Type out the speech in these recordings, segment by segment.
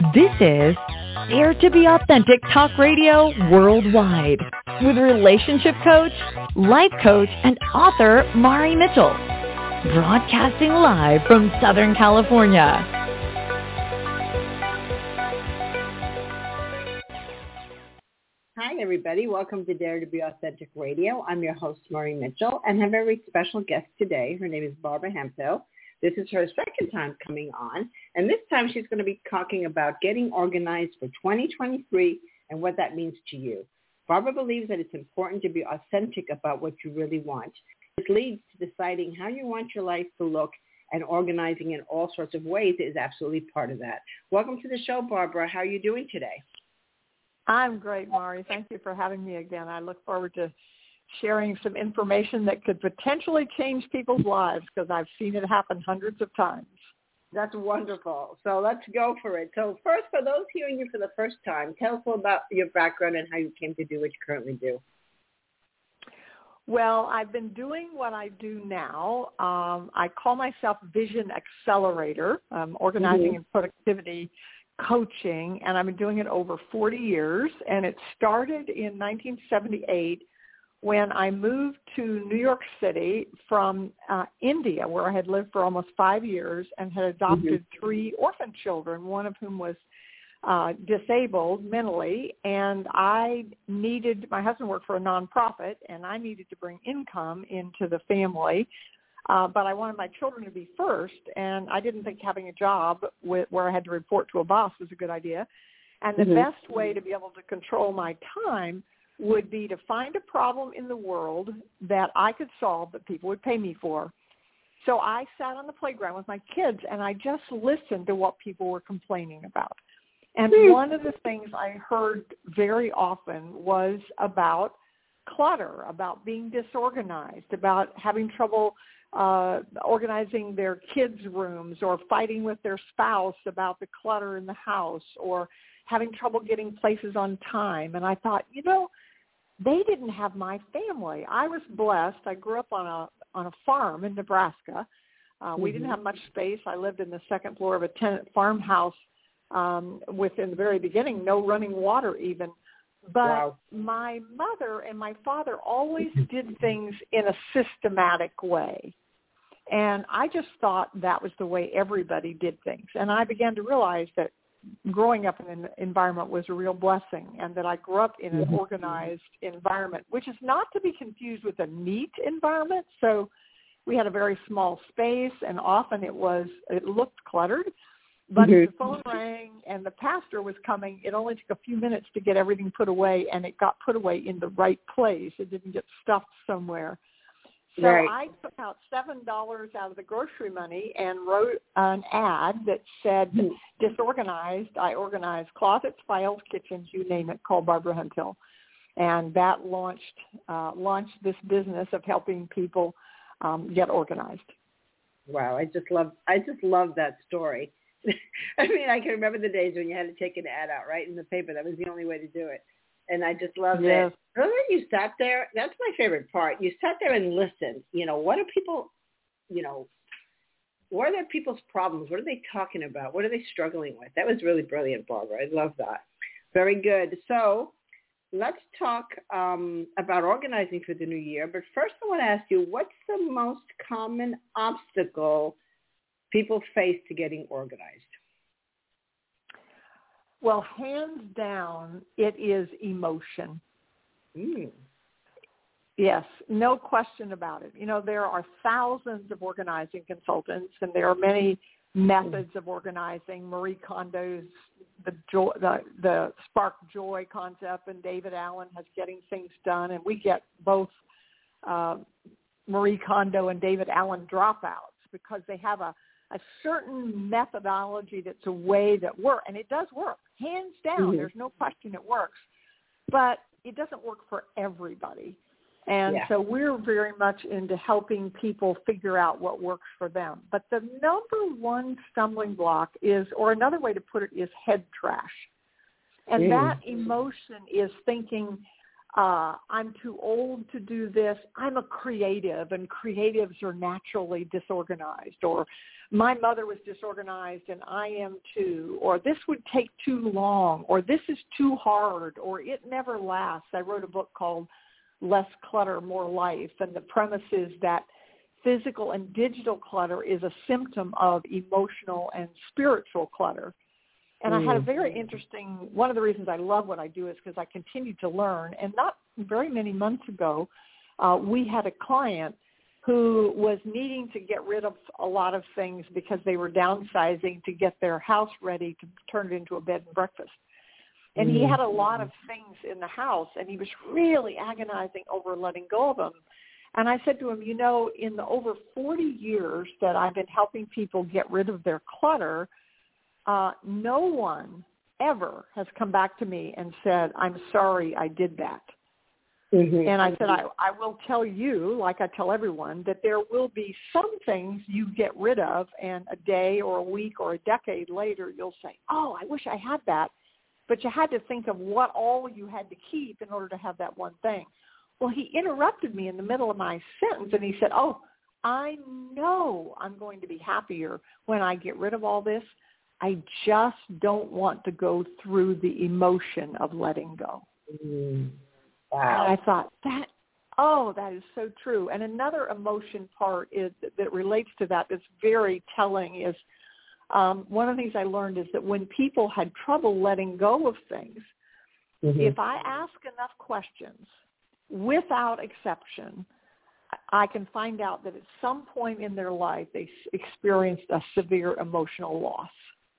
This is Dare to be Authentic Talk Radio Worldwide with relationship coach, life coach, and author Mari Mitchell. Broadcasting live from Southern California. Hi, everybody. Welcome to Dare to be Authentic Radio. I'm your host, Mari Mitchell, and have a very special guest today. Her name is Barbara Hemphill. This is her second time coming on, and this time she's going to be talking about getting organized for 2023 and what that means to you. Barbara believes that it's important to be authentic about what you really want. This leads to deciding how you want your life to look, and organizing in all sorts of ways is absolutely part of that. Welcome to the show, Barbara. How are you doing today? I'm great, Mari. Thank you for having me again. I look forward to sharing some information that could potentially change people's lives because I've seen it happen hundreds of times. That's wonderful. So let's go for it. So first, for those hearing you for the first time, tell us all about your background and how you came to do what you currently do. Well, I've been doing what I do now. I call myself Vision Accelerator, organizing and productivity coaching, and I've been doing it over 40 years, and it started in 1978 when I moved to New York City from India, where I had lived for almost 5 years and had adopted 3 orphan children, one of whom was disabled mentally, and my husband worked for a nonprofit, and I needed to bring income into the family, but I wanted my children to be first, and I didn't think having a job where I had to report to a boss was a good idea, and the best way to be able to control my time would be to find a problem in the world that I could solve that people would pay me for. So I sat on the playground with my kids, and I just listened to what people were complaining about. And one of the things I heard very often was about clutter, about being disorganized, about having trouble organizing their kids' rooms, or fighting with their spouse about the clutter in the house, or having trouble getting places on time. And I thought, they didn't have my family. I was blessed. I grew up on a farm in Nebraska. We didn't have much space. I lived in the second floor of a tenant farmhouse with, in the very beginning, no running water even. But my mother and my father always did things in a systematic way. And I just thought that was the way everybody did things. And I began to realize that growing up in an environment was a real blessing, and that I grew up in an organized environment, which is not to be confused with a neat environment. So we had a very small space, and often it looked cluttered. But if the phone rang and the pastor was coming, it only took a few minutes to get everything put away, and it got put away in the right place. It didn't get stuffed somewhere. So I took out $7 out of the grocery money and wrote an ad that said, disorganized, I organize closets, files, kitchens, you name it, call Barbara Hemphill. And that launched this business of helping people get organized. Wow, I just love that story. I mean, I can remember the days when you had to take an ad out, right, in the paper. That was the only way to do it. And I just loved it. Remember you sat there? That's my favorite part. You sat there and listened. What are people, what are their people's problems? What are they talking about? What are they struggling with? That was really brilliant, Barbara. I love that. Very good. So let's talk about organizing for the new year. But first I want to ask you, what's the most common obstacle people face to getting organized? Well, hands down, it is emotion. Yes, no question about it. There are thousands of organizing consultants, and there are many methods of organizing. Marie Kondo's the Spark Joy concept, and David Allen has Getting Things Done, and we get both Marie Kondo and David Allen dropouts because they have a certain methodology that's a way that works, and it does work. Hands down, there's no question it works. But it doesn't work for everybody. And so we're very much into helping people figure out what works for them. But the number one stumbling block is, or another way to put it, is head trash. And that emotion is thinking, I'm too old to do this. I'm a creative, and creatives are naturally disorganized. Or my mother was disorganized, and I am too. Or this would take too long. Or this is too hard. Or it never lasts. I wrote a book called Less Clutter, More Life, and the premise is that physical and digital clutter is a symptom of emotional and spiritual clutter. And I had a very interesting, one of the reasons I love what I do is because I continue to learn. And not very many months ago, we had a client who was needing to get rid of a lot of things because they were downsizing to get their house ready to turn it into a bed and breakfast. And he had a lot of things in the house, and he was really agonizing over letting go of them. And I said to him, you know, in the over 40 years that I've been helping people get rid of their clutter, no one ever has come back to me and said, I'm sorry I did that. Mm-hmm. And I said, I will tell you, like I tell everyone, that there will be some things you get rid of, and a day or a week or a decade later, you'll say, oh, I wish I had that. But you had to think of what all you had to keep in order to have that one thing. Well, he interrupted me in the middle of my sentence, and he said, oh, I know I'm going to be happier when I get rid of all this. I just don't want to go through the emotion of letting go. Wow. And I thought, that is so true. And another emotion part is that relates to that that's very telling is one of the things I learned is that when people had trouble letting go of things, if I ask enough questions, without exception, I can find out that at some point in their life they experienced a severe emotional loss.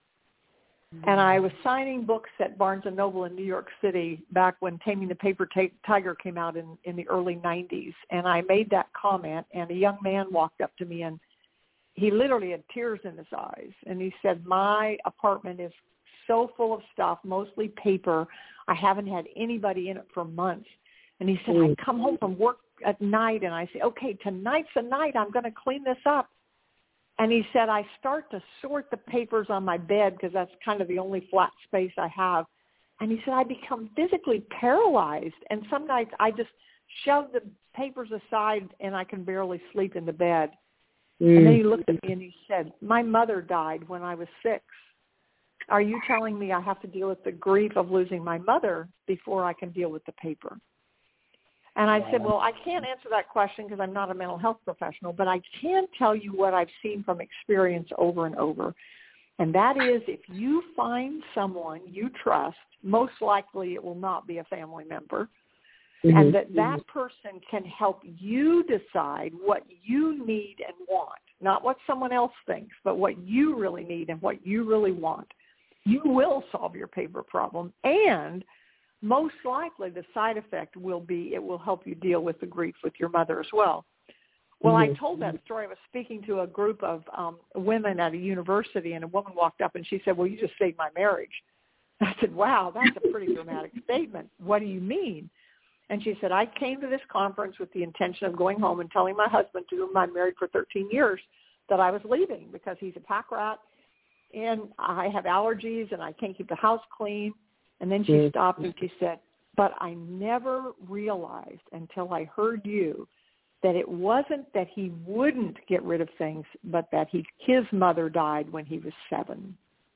And I was signing books at Barnes & Noble in New York City back when Taming the Paper Tiger came out in the early 90s. And I made that comment, and a young man walked up to me, and he literally had tears in his eyes. And he said, my apartment is so full of stuff, mostly paper. I haven't had anybody in it for months. And he said, I come home from work at night, and I say, okay, tonight's the night I'm going to clean this up. And he said, I start to sort the papers on my bed because that's kind of the only flat space I have. And he said, I become physically paralyzed. And some nights I just shove the papers aside and I can barely sleep in the bed. And then he looked at me and he said, my mother died when I was 6. Are you telling me I have to deal with the grief of losing my mother before I can deal with the paper? And I said, well, I can't answer that question because I'm not a mental health professional, but I can tell you what I've seen from experience over and over. And that is if you find someone you trust, most likely it will not be a family member, and that person can help you decide what you need and want, not what someone else thinks, but what you really need and what you really want. You will solve your paper problem, and most likely the side effect will be it will help you deal with the grief with your mother as well. Well, I told that story. I was speaking to a group of women at a university, and a woman walked up and she said, well, you just saved my marriage. I said, wow, that's a pretty dramatic statement. What do you mean? And she said, I came to this conference with the intention of going home and telling my husband, to whom I'm married for 13 years, that I was leaving because he's a pack rat and I have allergies and I can't keep the house clean. And then she stopped and she said, but I never realized until I heard you that it wasn't that he wouldn't get rid of things, but that his mother died when he was 7.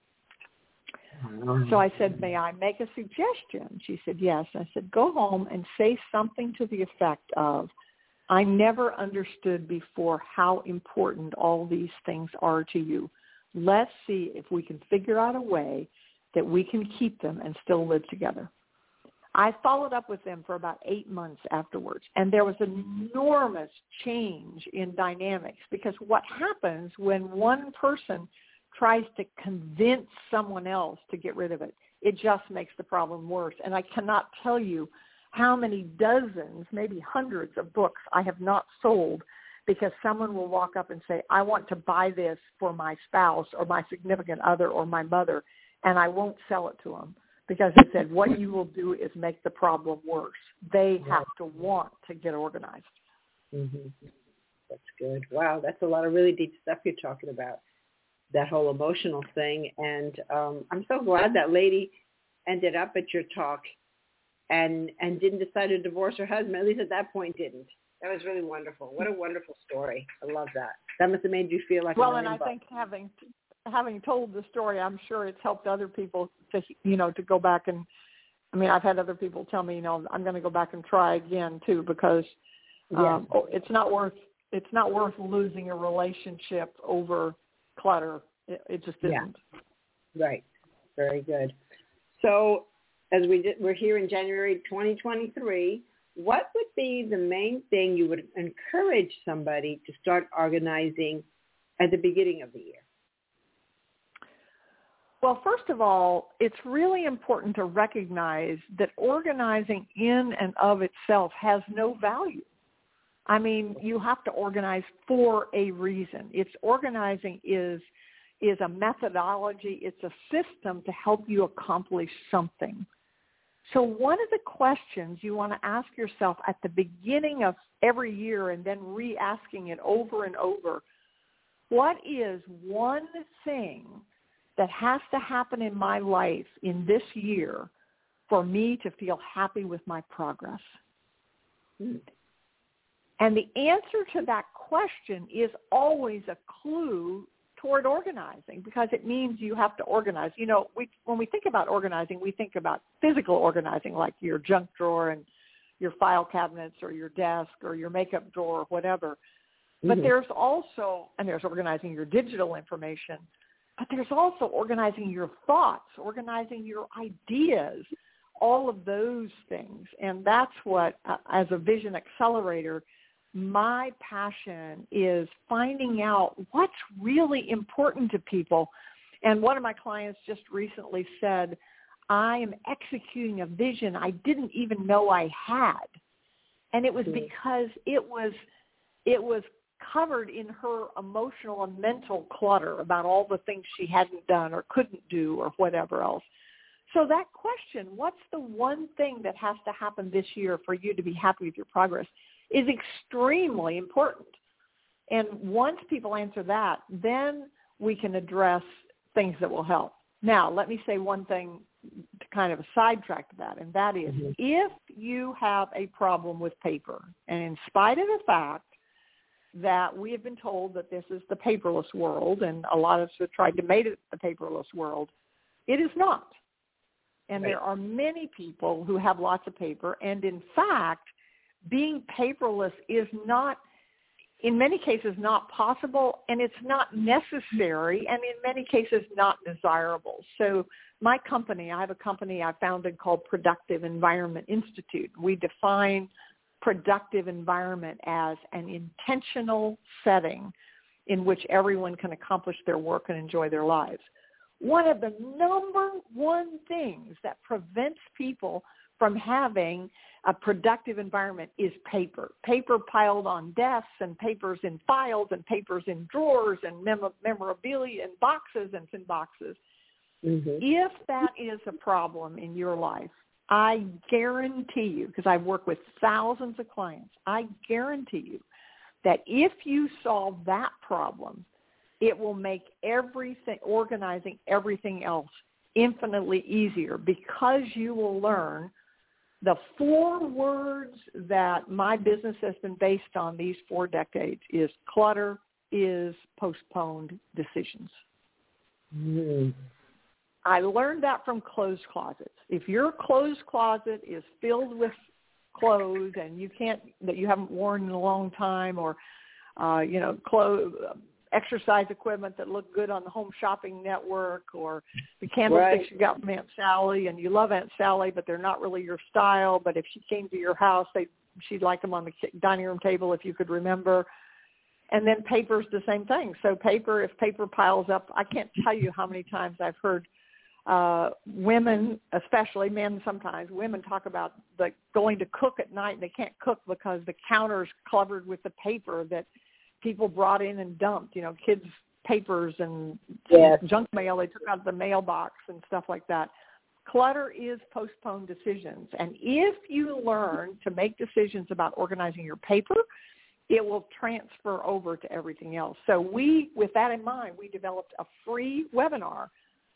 So I said, may I make a suggestion? She said, yes. I said, go home and say something to the effect of, I never understood before how important all these things are to you. Let's see if we can figure out a way that we can keep them and still live together. I followed up with them for about 8 months afterwards, and there was an enormous change in dynamics because what happens when one person tries to convince someone else to get rid of it, it just makes the problem worse. And I cannot tell you how many dozens, maybe hundreds of books I have not sold because someone will walk up and say, I want to buy this for my spouse or my significant other or my mother, and I won't sell it to them because they said, what you will do is make the problem worse. They have to want to get organized. That's good. Wow, that's a lot of really deep stuff you're talking about, that whole emotional thing. And I'm so glad that lady ended up at your talk and didn't decide to divorce her husband. At least at that point, didn't. That was really wonderful. What a wonderful story. I love that. That must have made you feel like well, and I think having told the story, I'm sure it's helped other people to go back and. I mean, I've had other people tell me, I'm going to go back and try again too, because it's not worth losing a relationship over clutter. It just isn't. Yeah. Right. Very good. So, as we're here in January 2023, what would be the main thing you would encourage somebody to start organizing at the beginning of the year? Well, first of all, it's really important to recognize that organizing in and of itself has no value. I mean, you have to organize for a reason. Organizing is a methodology. It's a system to help you accomplish something. So one of the questions you want to ask yourself at the beginning of every year and then re-asking it over and over, what is one thing that has to happen in my life in this year for me to feel happy with my progress? And the answer to that question is always a clue toward organizing, because it means you have to organize. When we think about organizing, we think about physical organizing, like your junk drawer and your file cabinets or your desk or your makeup drawer or whatever. But there's organizing your digital information. But there's also organizing your thoughts, organizing your ideas, all of those things. And that's what, as a vision accelerator, my passion is finding out what's really important to people. And one of my clients just recently said, I am executing a vision I didn't even know I had. And it was because it was covered in her emotional and mental clutter about all the things she hadn't done or couldn't do or whatever else. So that question, what's the one thing that has to happen this year for you to be happy with your progress, is extremely important. And once people answer that, then we can address things that will help. Now, let me say one thing to kind of a sidetrack to that, and that is if you have a problem with paper, and in spite of the fact that we have been told that this is the paperless world, and a lot of us have tried to make it the paperless world, it is not. And there are many people who have lots of paper, and in fact, being paperless is not, in many cases, not possible, and it's not necessary, and in many cases, not desirable. So my company, I have a company I founded called Productive Environment Institute. We define productive environment as an intentional setting in which everyone can accomplish their work and enjoy their lives. One of the number one things that prevents people from having a productive environment is paper. Paper piled on desks and papers in files and papers in drawers and memorabilia in boxes and tin boxes. If that is a problem in your life, I guarantee you, because I've worked with thousands of clients, I guarantee you that if you solve that problem, it will make organizing everything else infinitely easier, because you will learn the 4 words that my business has been based on these 4 decades is clutter is postponed decisions. I learned that from clothes closets. If your clothes closet is filled with clothes and that you haven't worn in a long time, or exercise equipment that look good on the Home Shopping Network, or the candlesticks you got from Aunt Sally, and you love Aunt Sally, but they're not really your style. But if she came to your house, she'd like them on the dining room table, if you could remember. And then paper's the same thing. So if paper piles up, I can't tell you how many times I've heard women, especially men sometimes, women talk about going to cook at night, and they can't cook because the counter's covered with the paper that people brought in and dumped, kids' papers and junk mail they took out of the mailbox and stuff like that. Clutter is postponed decisions. And if you learn to make decisions about organizing your paper, it will transfer over to everything else. So with that in mind, we developed a free webinar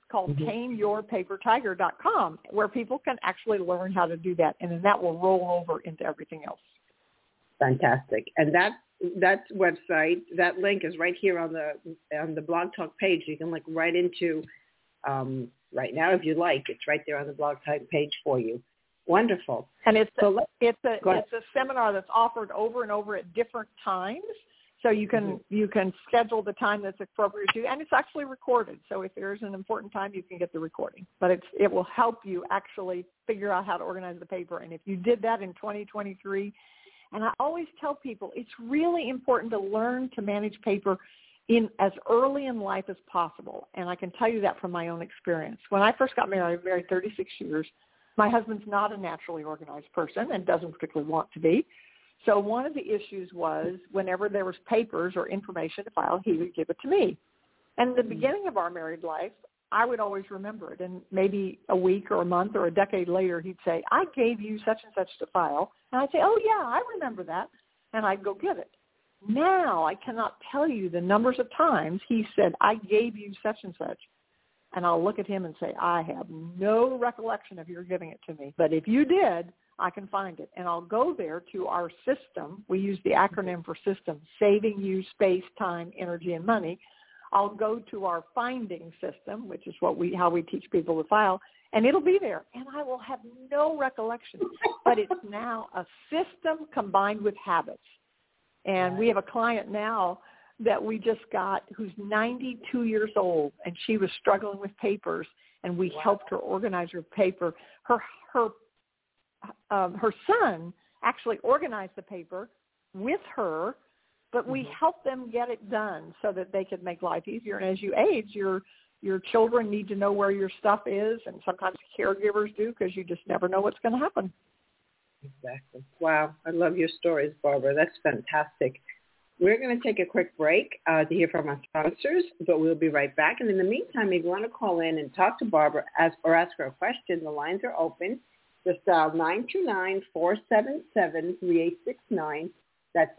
called TameYourPaperTiger.com, where people can actually learn how to do that, and then that will roll over into everything else. Fantastic. And that website, that link is right here on the Blog Talk page. You can look right into right now if you like. It's right there on the Blog Talk page for you. Wonderful. And it's a seminar that's offered over and over at different times. So you can schedule the time that's appropriate to you, and it's actually recorded. So if there's an important time, you can get the recording. But it will help you actually figure out how to organize the paper. And if you did that in 2023, and I always tell people it's really important to learn to manage paper in as early in life as possible. And I can tell you that from my own experience. When I first got married, I was married 36 years. My husband's not a naturally organized person and doesn't particularly want to be. So one of the issues was whenever there was papers or information to file, he would give it to me. And in the beginning of our married life, I would always remember it. And maybe a week or a month or a decade later, he'd say, I gave you such and such to file. And I'd say, oh, yeah, I remember that. And I'd go get it. Now I cannot tell you the numbers of times he said, I gave you such and such. And I'll look at him and say, I have no recollection of your giving it to me. But if you did, I can find it. And I'll go there to our system. We use the acronym for system, saving you space, time, energy, and money. I'll go to our finding system, which is how we teach people to file, and it'll be there. And I will have no recollection. But it's now a system combined with habits. And we have a client now that we just got who's 92 years old, and she was struggling with papers, and we helped her organize her paper. Her son actually organized the paper with her, but we helped them get it done so that they could make life easier. And as you age, your children need to know where your stuff is, and sometimes caregivers do because you just never know what's going to happen. Exactly. Wow. I love your stories, Barbara. That's fantastic. We're going to take a quick break to hear from our sponsors, but we'll be right back. And in the meantime, if you want to call in and talk to Barbara or ask her a question, the lines are open. Just dial 929-477-3869. That's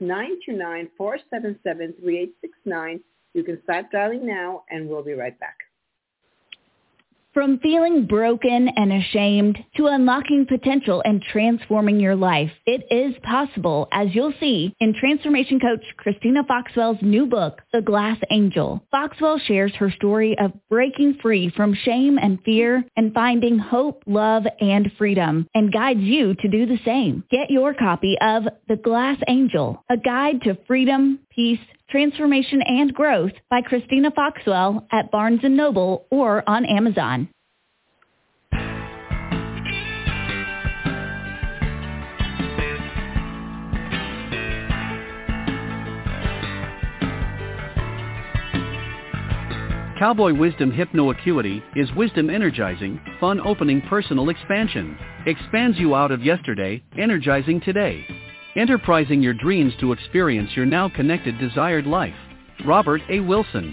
929-477-3869. You can start dialing now, and we'll be right back. From feeling broken and ashamed to unlocking potential and transforming your life, it is possible, as you'll see in transformation coach Christina Foxwell's new book, The Glass Angel. Foxwell shares her story of breaking free from shame and fear and finding hope, love, and freedom, and guides you to do the same. Get your copy of The Glass Angel, a guide to freedom, peace, transformation, and growth by Christina Foxwell at Barnes & Noble or on Amazon. Cowboy Wisdom Hypno-Acuity is wisdom energizing, fun opening personal expansion. Expands you out of yesterday, energizing today. Enterprising your dreams to experience your now connected desired life. Robert A. Wilson.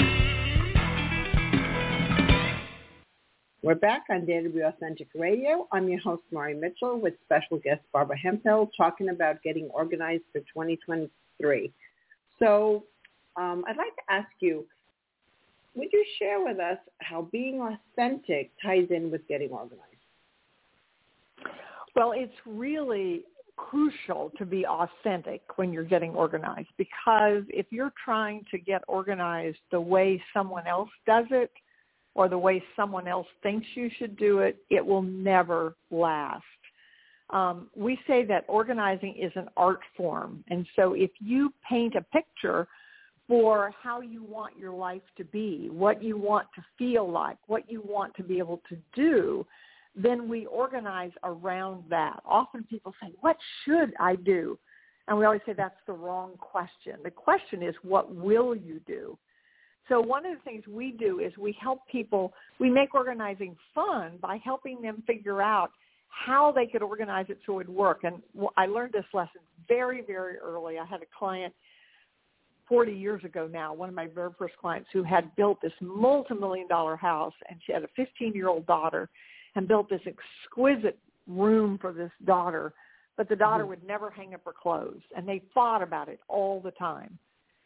We're back on Dare to Be Authentic Radio. I'm your host, Mari Mitchell, with special guest Barbara Hemphill, talking about getting organized for 2023. So I'd like to ask you, would you share with us how being authentic ties in with getting organized? Well, it's really crucial to be authentic when you're getting organized, because if you're trying to get organized the way someone else does it or the way someone else thinks you should do it, it will never last. We say that organizing is an art form. And so if you paint a picture for how you want your life to be, what you want to feel like, what you want to be able to do, then we organize around that. Often people say, what should I do? And we always say that's the wrong question. The question is, what will you do? So one of the things we do is we help people, we make organizing fun by helping them figure out how they could organize it so it would work. And I learned this lesson very, very early. I had a client 40 years ago now, one of my very first clients, who had built this multi-million-dollar house, and she had a 15-year-old daughter, and built this exquisite room for this daughter, but the daughter would never hang up her clothes, and they fought about it all the time.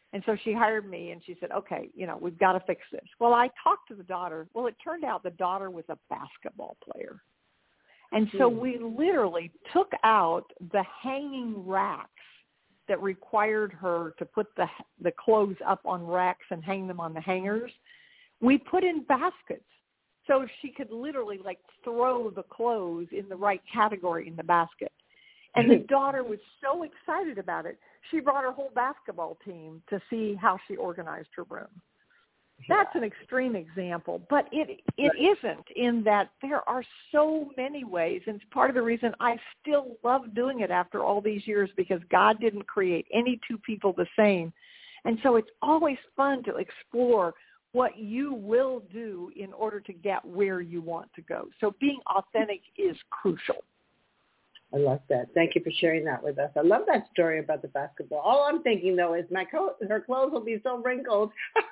And so she hired me, and she said, okay, we've got to fix this. Well, I talked to the daughter. Well, it turned out the daughter was a basketball player. And so we literally took out the hanging racks that required her to put the clothes up on racks and hang them on the hangers. We put in baskets so she could literally throw the clothes in the right category in the basket. And the daughter was so excited about it, she brought her whole basketball team to see how she organized her room. That's an extreme example, but it isn't, in that there are so many ways, and it's part of the reason I still love doing it after all these years, because God didn't create any two people the same. And so it's always fun to explore what you will do in order to get where you want to go. So being authentic is crucial. I love that. Thank you for sharing that with us. I love that story about the basketball. All I'm thinking, though, is her clothes will be so wrinkled.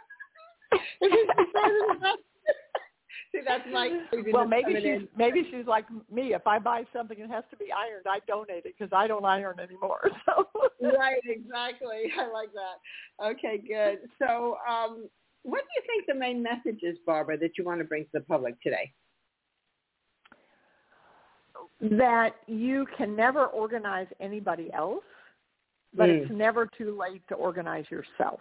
See, that's my well, maybe she's like me. If I buy something and it has to be ironed, I donate it because I don't iron anymore. So right, exactly. I like that. Okay, good. So what do you think the main message is, Barbara, that you want to bring to the public today? That you can never organize anybody else, but it's never too late to organize yourself.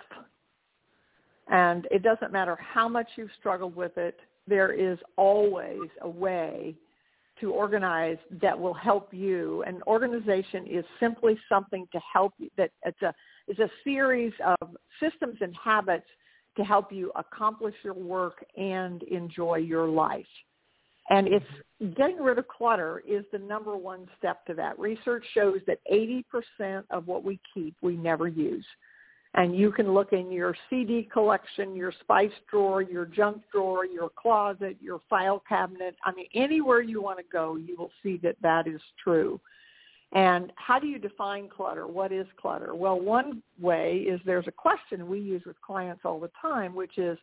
And it doesn't matter how much you've struggled with it, there is always a way to organize that will help you. And organization is simply something to help you, that it's a series of systems and habits to help you accomplish your work and enjoy your life. And it's getting rid of clutter is the number one step to that. Research shows that 80% of what we keep, we never use. And you can look in your CD collection, your spice drawer, your junk drawer, your closet, your file cabinet. I mean, anywhere you want to go, you will see that that is true. And how do you define clutter? What is clutter? Well, one way is there's a question we use with clients all the time, which is,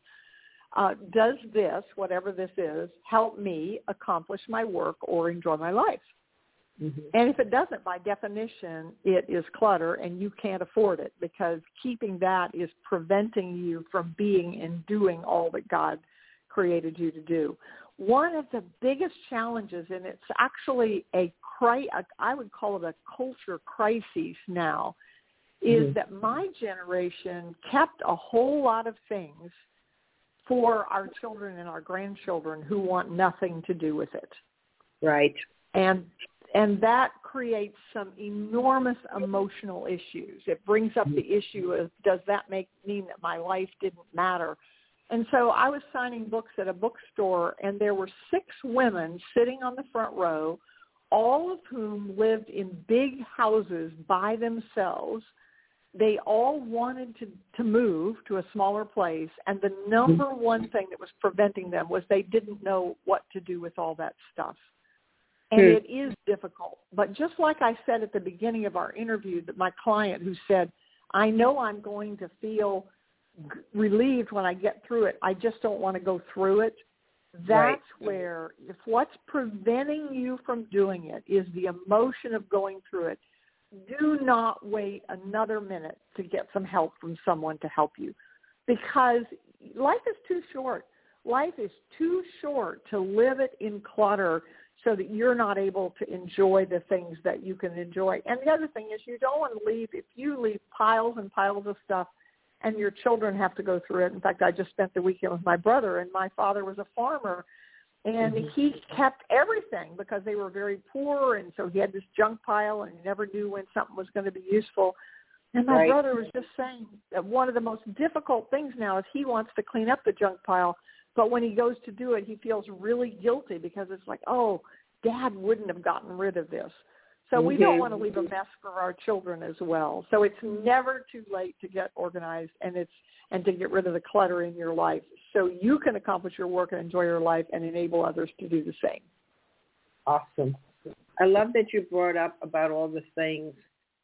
does this, whatever this is, help me accomplish my work or enjoy my life? Mm-hmm. And if it doesn't, by definition, it is clutter, and you can't afford it, because keeping that is preventing you from being and doing all that God created you to do. One of the biggest challenges, and it's actually I would call it a culture crisis now, is that my generation kept a whole lot of things for our children and our grandchildren who want nothing to do with it. Right. And that creates some enormous emotional issues. It brings up the issue of, does that mean that my life didn't matter? And so I was signing books at a bookstore, and there were 6 women sitting on the front row, all of whom lived in big houses by themselves. They all wanted to move to a smaller place, and the number one thing that was preventing them was they didn't know what to do with all that stuff. And it is difficult. But just like I said at the beginning of our interview, that my client who said, I know I'm going to feel relieved when I get through it, I just don't want to go through it. That's where, if what's preventing you from doing it is the emotion of going through it, do not wait another minute to get some help from someone to help you, because life is too short. Life is too short to live it in clutter so that you're not able to enjoy the things that you can enjoy. And the other thing is, you don't want to leave, if you leave piles and piles of stuff and your children have to go through it. In fact, I just spent the weekend with my brother, and my father was a farmer, and he kept everything because they were very poor, and so he had this junk pile, and he never knew when something was going to be useful. And my brother was just saying that one of the most difficult things now is he wants to clean up the junk pile, but when he goes to do it, he feels really guilty because it's like, oh, Dad wouldn't have gotten rid of this. So we don't want to leave a mess for our children as well. So it's never too late to get organized and to get rid of the clutter in your life so you can accomplish your work and enjoy your life and enable others to do the same. Awesome. I love that you brought up about all the things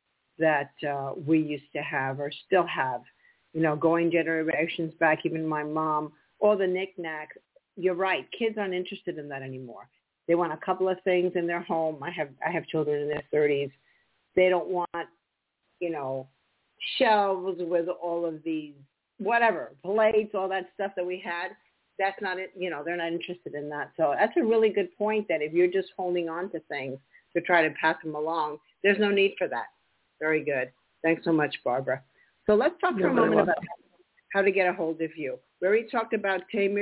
that we used to have or still have, going generations back, even my mom, all the knickknacks. You're right. Kids aren't interested in that anymore. They want a couple of things in their home. I have children in their 30s. They don't want, shelves with all of these, whatever, plates, all that stuff that we had. That's not it. They're not interested in that. So that's a really good point, that if you're just holding on to things to try to pass them along, there's no need for that. Very good. Thanks so much, Barbara. So let's talk for a moment about how to get a hold of you. We already talked about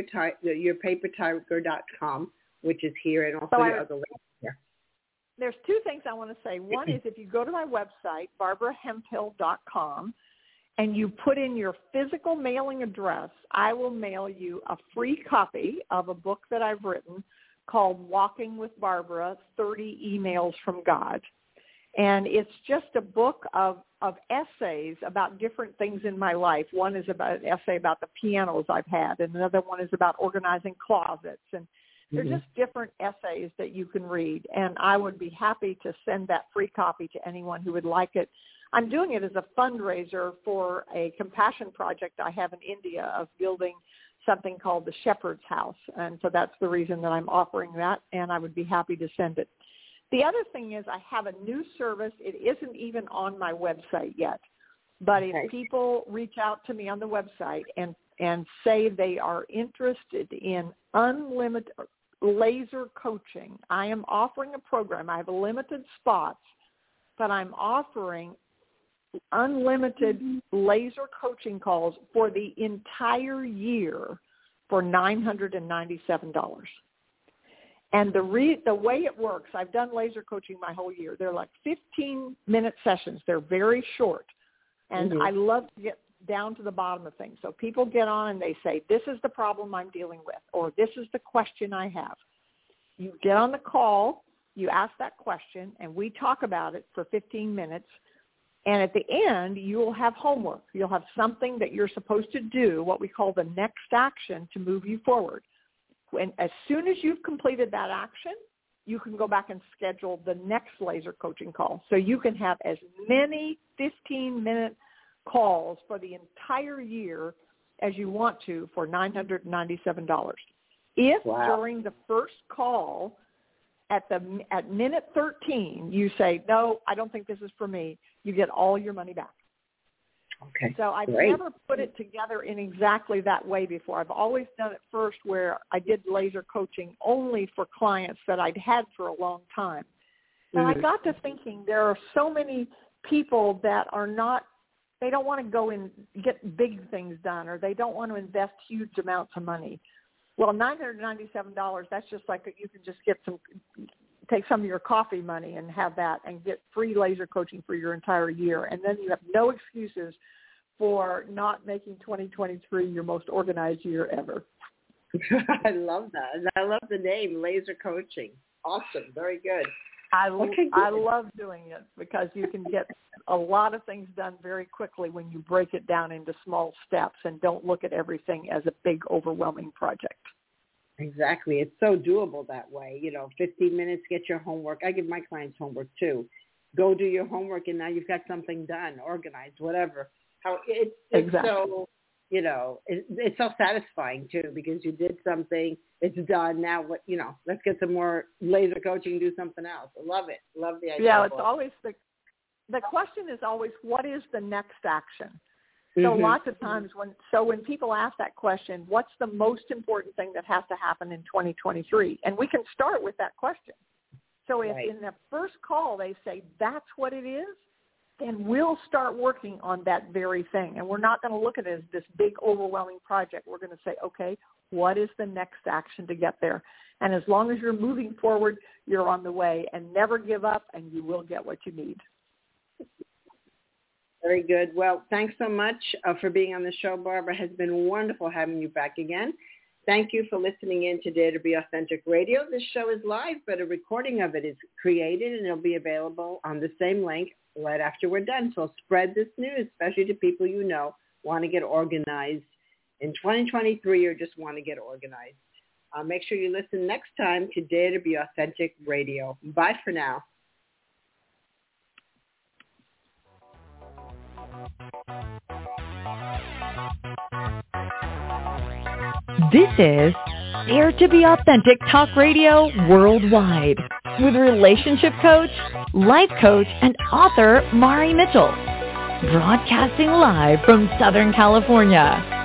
tameyourpapertiger.com, which is here, and also the other links here. There's two things I want to say. One is if you go to my website, barbarahemphill.com, and you put in your physical mailing address, I will mail you a free copy of a book that I've written called Walking with Barbara, 30 Emails from God. And it's just a book of essays about different things in my life. One is about an essay about the pianos I've had, and another one is about organizing closets. And they're just different essays that you can read. And I would be happy to send that free copy to anyone who would like it. I'm doing it as a fundraiser for a compassion project I have in India of building something called the Shepherd's House. And so that's the reason that I'm offering that, and I would be happy to send it. The other thing is I have a new service. It isn't even on my website yet. But if people reach out to me on the website and say they are interested in unlimited laser coaching, I am offering a program. I have limited spots, but I'm offering unlimited laser coaching calls for the entire year for $997. And the way it works, I've done laser coaching my whole year. They're like 15-minute sessions. They're very short. And I love to get down to the bottom of things. So people get on and they say, this is the problem I'm dealing with, or this is the question I have. You get on the call, you ask that question, and we talk about it for 15 minutes. And at the end, you will have homework. You'll have something that you're supposed to do, what we call the next action to move you forward. And as soon as you've completed that action, you can go back and schedule the next laser coaching call. So you can have as many 15-minute calls for the entire year as you want to for $997. If during the first call at minute 13 you say, no, I don't think this is for me, you get all your money back. Okay. So I've never put it together in exactly that way before. I've always done it first where I did laser coaching only for clients that I'd had for a long time. And I got to thinking there are so many people that are not, they don't want to go and get big things done, or they don't want to invest huge amounts of money. Well, $997, that's just like you can just take some of your coffee money and have that and get free laser coaching for your entire year. And then you have no excuses for not making 2023 your most organized year ever. I love that. And I love the name, laser coaching. Awesome. Very good. I love doing it because you can get a lot of things done very quickly when you break it down into small steps and don't look at everything as a big, overwhelming project. Exactly. It's so doable that way. 15 minutes, get your homework. I give my clients homework too. Go do your homework, and now you've got something done, organized, whatever. It's so, it's so satisfying too, because you did something, it's done. Now, let's get some more laser coaching, do something else. I love it. Love the idea. Yeah, it's always the question is always, what is the next action? So lots of times when people ask that question, what's the most important thing that has to happen in 2023? And we can start with that question. So if in the first call they say that's what it is, then we'll start working on that very thing. And we're not going to look at it as this big, overwhelming project. We're going to say, okay, what is the next action to get there? And as long as you're moving forward, you're on the way. And never give up, and you will get what you need. Very good. Well, thanks so much for being on the show, Barbara. It has been wonderful having you back again. Thank you for listening in to Dare to Be Authentic Radio. This show is live, but a recording of it is created, and it'll be available on the same link right after we're done. So spread this news, especially to people want to get organized in 2023 or just want to get organized. Make sure you listen next time to Dare to Be Authentic Radio. Bye for now. This is Dare to Be Authentic Talk Radio Worldwide with relationship coach, life coach, and author Mari Mitchell. broadcasting live from Southern California.